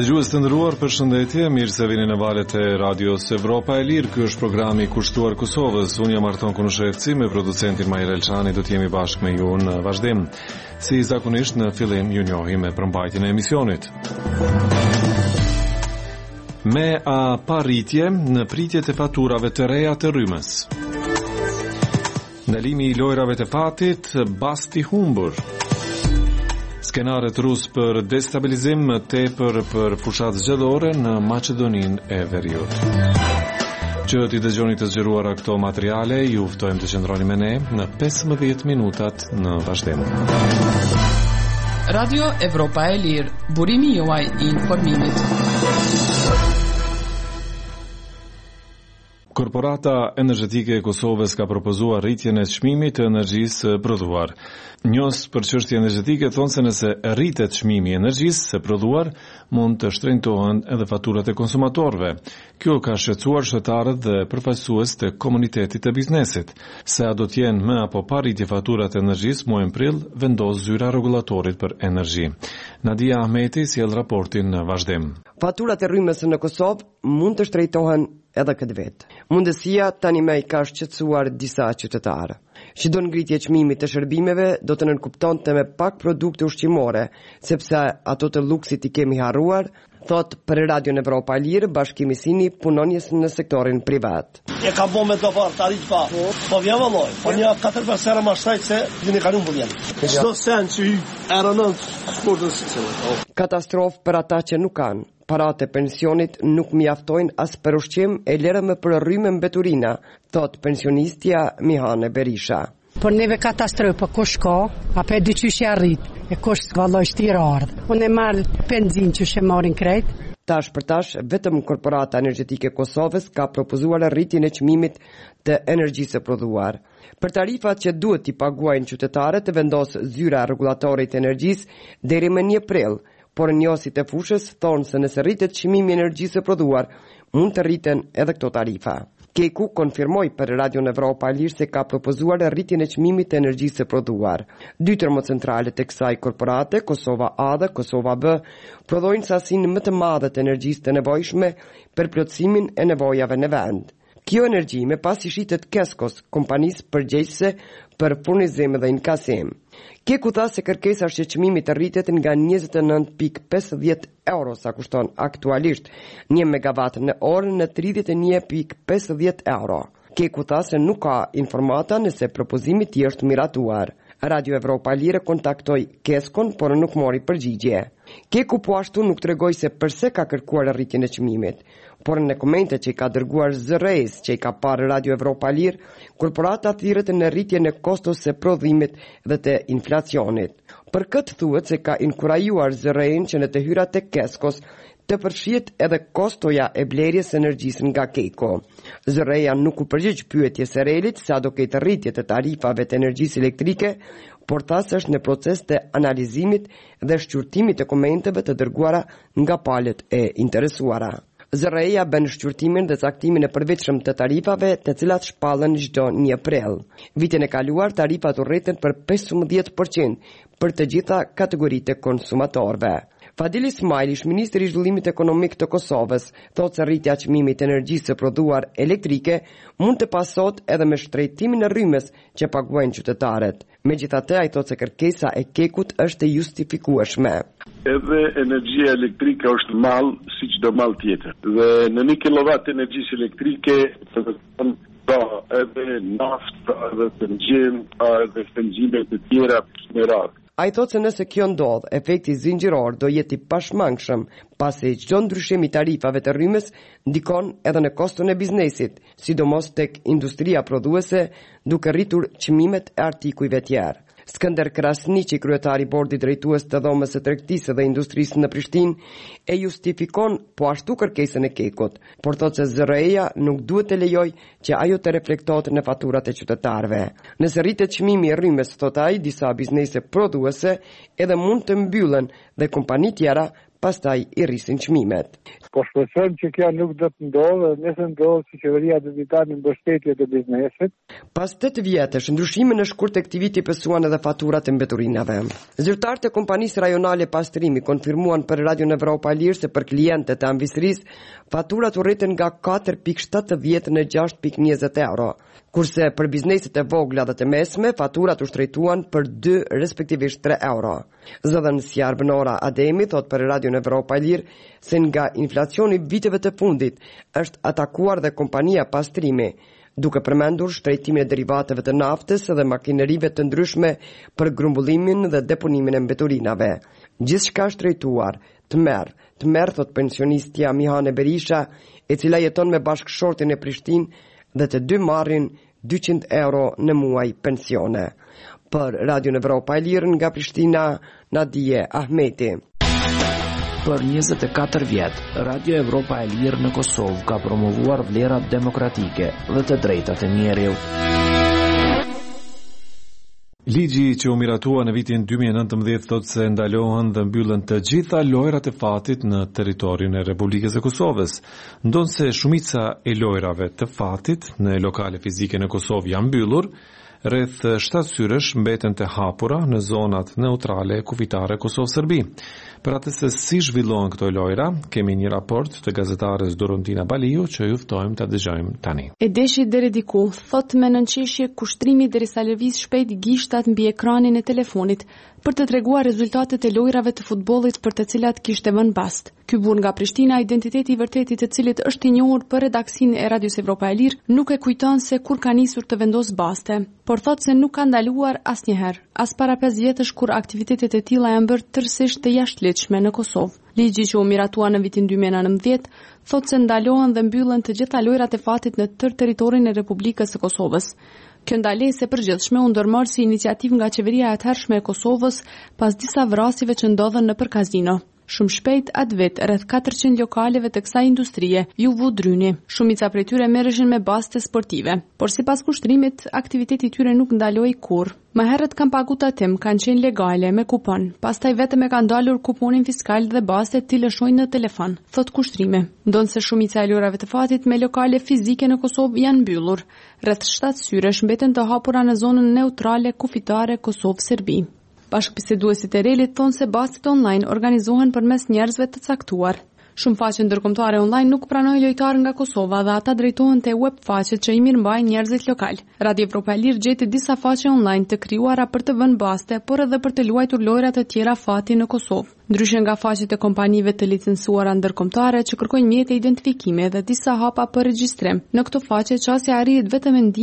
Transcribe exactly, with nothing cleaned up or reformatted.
Dëgjues të nderuar, përshëndetje, mirë se vini në valët e Radios Evropa e Lirë. Ky është programi i kushtuar Kosovës. Unë jam Arton Kunushevci, me producentin Majrel Elçani do të jemi bashkë me ju në vazhdim. Si zakonisht, në fillim ju njohim me përmbajtjen e emisionit. Me a parritje në pritjet e faturave të reja të rrymës. Ndalimi i lojrave të fatit, basti humbur. Skenaret rus për destabilizim më tepër për fushat zgjedhore në Maqedoninë e Veriut. Që t'i dëgjoni të zgjeruara këto materiale, ju ftojmë të qëndroni me ne në pesëmbëdhjetë minutat në vazhdim. Radio Evropa e Lirë, burimi juaj i informimit. Korporata Energjetike e Kosovës ka propozuar rritjen e çmimit të energjisë prodhuar. Njës për çështje energjetike thonë se nëse rritet çmimi i energjisë së prodhuar, mund të shtrenjtohen edhe faturat e konsumatorëve. Kjo ka shqetësuar qytetarët dhe përfaqësues të komunitetit të biznesit. Se a do të jenë më apo pa rritje faturat e energjisë muajin prill, vendos zyra rregullatorit për energji. Nadia Ahmeti sjell raportin në vazhdim. Faturat e rrymës në Kosovë mund të shtrejtohen edhe këtë vetë. Mundësia tani me i ka shqetësuar disa qytetarë. Që do ngritje çmimit të shërbimeve do të nënkuptonte me pak produkte ushqimore, sepse ato të luksit i kemi harruar, thot për Radio Evropa e Lirë Bashkimi Sini punonjes në sektorin privat. E ka bo me do parë tarif pa, po vjen vëlloj, po një katër persera ma shtajt se vini ka një mbëlljen. Çdo sen që i eranën shkordën si cilë. Katastrofë për ata që nuk kanë. Paratë e pensionit nuk mjaftojnë as për ushqim e lere me për rrymë mbeturina, thot pensionistja Mihane Berisha. Por neve katastrofë, po kush ka, apo e dyqysh e arrit, e kush valloj shtirë ardhë. Unë e marrë benzin që shë marrin krejt. Tash për tash, vetëm Korporata Energjetike e Kosovës ka propozuar rritjen e çmimit të energjisë së prodhuar. Për tarifat që duhet t'i paguajnë qytetarët të vendos zyra rregullatore të energjisë deri më një prill. Por njësit e fushës thonë se nëse rritet çmimi i energjisë së prodhuar, mund të rriten edhe këto tarifa. Keku konfirmoi për Radio Evropa e Lirë se ka propozuar rritjen e çmimit të energjisë së prodhuar. Dy termocentralet e kësaj korporate, Kosova A dhe Kosova B, prodhojnë sasinë më të madhe të energjisë të nevojshme për plotësimin e nevojave në vend. Kjo energji me pas i shitet Keskos, kompanisë përgjegjëse për furnizim dhe inkasim. Keku tha se kërkesa është që çmimi të rritet nga njëzet e nëntë pikë pesëdhjetë euro sa kushton aktualisht një megawatt në orë në tridhjetë e një pikë pesëdhjetë euro. Keku tha se nuk ka informata nëse propozimi i është miratuar. Radio Evropa e Lirë kontaktoi Keskon, por nuk mori përgjigje. Keku po ashtu nuk tregoi se pse ka kërkuar rritjen e çmimit, por në komente që i ka dërguar Z R E-s që i ka parë Radio Evropa e Lirë, korporata thirret në rritjen e kostos së prodhimit dhe të inflacionit. Për këtë thuhet se ka inkurajuar Z R E-n që në të hyrat e Keskos të përfshihet edhe kostoja e blerjes së energjisë nga Keko. Z R E-ja nuk u përgjigj pyetjes së Relit sa do ketë rritje të tarifave të energjisë elektrike, por tha se është në proces të analizimit dhe shqyrtimit të komenteve të dërguara nga palët e interesuara. Z R E-ja bën shqyrtimin dhe caktimin e përveçshëm të tarifave, të cilat shpallen çdo një prill. Vitin e kaluar tarifat u rritën për pesëmbëdhjetë përqind për të gjitha kategoritë e konsumatorëve. Fadil Ismail, ish ministri i zhvillimit ekonomik të Kosovës, thotë se rritja e çmimit të energjisë së prodhuar elektrike mund të pasohet edhe me shtrejtimin e rrymës që paguajnë qytetarët. Megjithatë, ai thotë se kërkesa e Kekut është e justifikueshme. Edhe energjia elektrike është mall si çdo mall tjetër. Dhe në një kilovat energjisë elektrike ka edhe naftë, edhe benzin, edhe benzine të tjera në radhë. A i thotë se nëse kjo ndodh, efekti zinxhiror do jeti pashmangshëm, pasi çdo ndryshim i tarifave të rrymës ndikon edhe në koston e biznesit, sidomos tek industria prodhuese, duke rritur çmimet e artikujve tjerë. Skënder Krasniqi, kryetari bordit drejtues të dhomës së tregtisë dhe industrisë në Prishtinë, e justifikon po ashtu kërkesën e Kekut, por thotë se Z R E-ja nuk duhet të lejoj që ajo të reflektohet në faturat e qytetarëve. Nëse rritet çmimi i rrymës, thotë ai, disa biznese prodhuese edhe mund të mbyllen dhe kompani tjera pastaj i rrisin çmimet. Po shpresojmë që kjo nuk do të ndodhë, nëse ndodhë si qeveria do të tani mbështetje të biznesit. Pas tetë vjetësh, ndryshime në shkurt tek aktiviti pësuan edhe faturat e mbeturinave. Zyrtarët e kompanisë rajonale pastrimi konfirmuan për Radio Evropa Lirë se për klientët e ambisërisë faturat u rritën nga katër pikë shtatëdhjetë në gjashtë pikë njëzet euro, kurse për bizneset e vogla dhe të mesme faturat u shtrejtuan për dy respektivisht tre euro. Zëdhënësia Arbënora Ademi thot për Radio Evropa Lirë se nga inflacioni viteve të fundit është atakuar dhe kompania pastrimi, duke përmendur shtrejtimin e derivateve të naftës dhe makinerive të ndryshme për grumbullimin dhe deponimin e mbeturinave. Gjithçka shtrejtuar, të merr, të merr thot pensionistja Mihane Berisha, e cila jeton me bashkëshortin e Prishtinë dhe të dy marrin dyqind euro në muaj pensione. Për Radio Evropa e Lirë nga Prishtina, Nadije Ahmeti. Për njëzet e katër vjet, Radio Evropa e Lirë në Kosovë ka promovuar vlerat demokratike dhe të drejtat e njeriut. Ligji që u miratua në vitin dy mijë e nëntëmbëdhjetë thotë se ndalohen dhe mbyllen të gjitha lojrat e fatit në territorin e Republikës e Kosovës, ndonse shumica e lojrave të fatit në lokale fizike në Kosovë janë mbyllur, rreth shtatë syresh mbeten të hapura në zonat neutrale kufitare Kosovë-Serbi. Për atë se si zhvillohen këto lojra, kemi një raport të gazetares Dorontina Baliu që ju ftojmë ta dëgjojmë tani. E deshi deri diku, thot me nënqeshje kushtrimi derisa lëviz shpejt gishtat mbi ekranin e telefonit për të treguar rezultatet e lojrave të futbollit për të cilat kishte vënë bast. Ky burr nga Prishtina, identiteti i vërtetit të cilit është i njohur për redaksinë e Radios Evropa e Lirë, nuk e kujton se kur ka nisur të vendos baste, por thot se nuk ka ndaluar asnjëherë, as para pesë vjetësh kur aktivitetet e tilla janë bërë tërësisht të jashtëligjshme në Kosovë. Ligji që u miratua në vitin dy mijë e nëntëdhjetë thot se ndalohen dhe mbyllen të gjitha lojrat e fatit në tërë territorin e Republikës së Kosovës. Kjo ndalesë e përgjithshme u ndërmor si iniciativë nga qeveria e atëhershme e Kosovës pas disa vrasjeve që ndodhen nëpër kazino. Shumë shpejt atë vit, rreth katërqind lokaleve të kësaj industrie ju vu dryni. Shumica prej tyre merreshin me baste sportive, por sipas kushtrimit, aktiviteti i tyre nuk ndaloi kurrë. Më herët kanë pagu tatim, kanë qenë legale me kupon, pastaj vetëm e kanë dalur kuponin fiskal dhe bastet t'i lëshojnë në telefon, thot kushtrimi. Ndonse shumica e lojrave të fatit me lokale fizike në Kosovë janë mbyllur, rreth shtatë syresh mbeten të hapura në zonën neutrale kufitare Kosovë-Serbi. Bashkëbiseduesit e relit thonë se bastet online organizohen përmes njerëzve të caktuar. Shumë faqe ndërkombëtare online nuk pranojnë lojtarë nga Kosova dhe ata drejtohen te web faqet që i mirëmbajnë njerëzit lokal. Radio Evropa e Lirë gjeti disa faqe online të krijuara për të vënë baste, por edhe për të luajtur lojra të tjera fati në Kosovë. Ndryshe nga faqet e kompanive të licencuara ndërkombëtare që kërkojnë mjete identifikimi dhe disa hapa për regjistrim, në këto faqe çësia arrihet vetëm